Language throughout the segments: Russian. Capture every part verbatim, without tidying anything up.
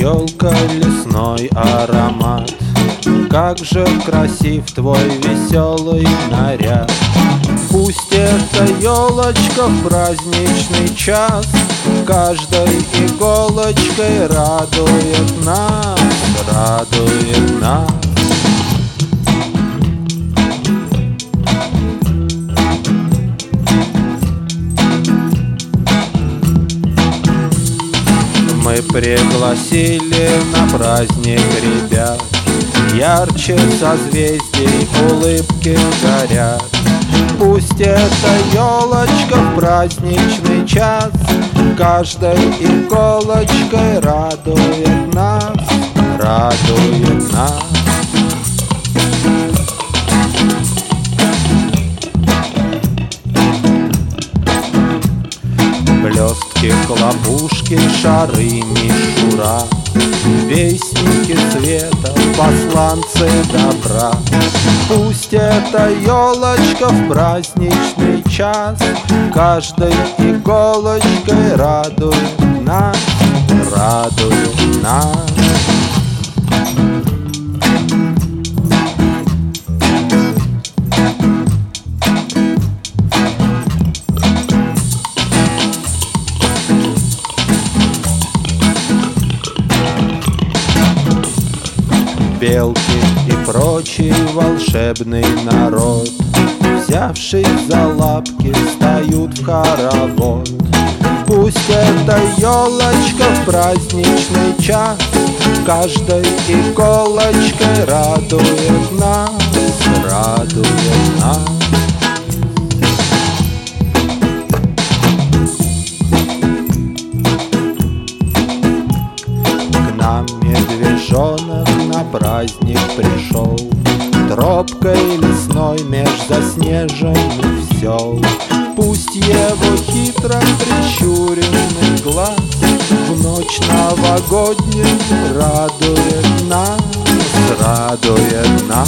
елка, лесной аромат, как же красив твой веселый наряд. Пусть эта елочка в праздничный час каждой иголочкой радует нас, радует нас. Мы пригласили на праздник ребят, ярче созвездий улыбки горят. Пусть эта елочка в праздничный час каждой иголочкой радует нас, радует нас. Блестки, хлопушки, шары, мишура, вестники света, посланцы добра. Пусть эта елочка в праздничный час каждой иголочкой радует нас, радует нас. Белки и прочий волшебный народ, взявшись за лапки, встают в хоровод. Пусть эта елочка в праздничный час каждой иголочкой радует нас, радует нас. Медвежонок на праздник пришел, тропкой лесной меж заснеженных сел. Пусть его хитро прищуренный глаз в ночь новогоднюю радует нас, радует нас.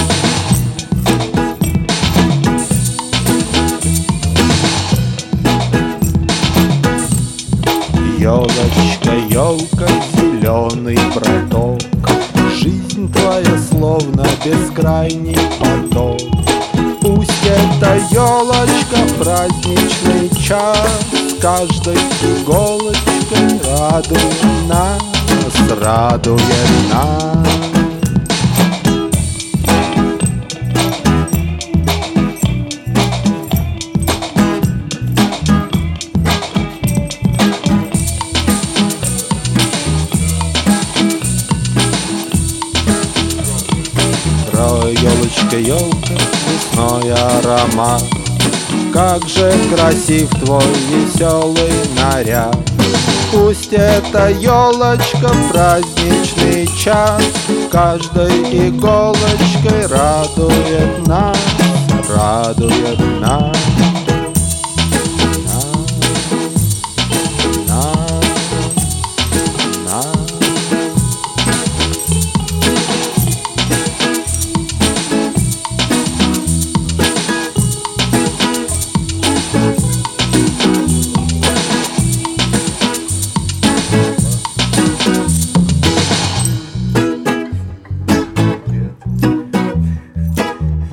Елочка, елка, зеленый проток, жизнь твоя словно бескрайний поток. Пусть эта елочка в праздничный час каждой иголочкой радует нас, радует нас. Елочка, елка, лесной аромат, как же красив твой веселый наряд. Пусть эта елочка в праздничный час каждой иголочкой радует нас, радует нас.